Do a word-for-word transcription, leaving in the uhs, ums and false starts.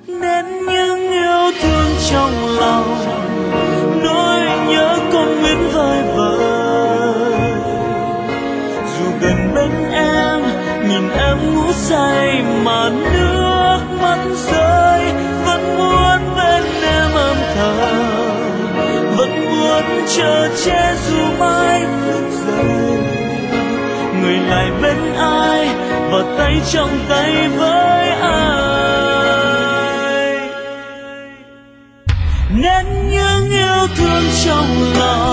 nên những yêu thương trong lòng, nỗi nhớ còn nguyên vơi vợi. Dù gần bên em, nhìn em ngủ say mà nước mắt rơi, vẫn muốn bên em âm thầm, vẫn muốn chờ che dù mai thức dậy. Người lại bên ai và tay trong tay với ai, nên những yêu thương trong lòng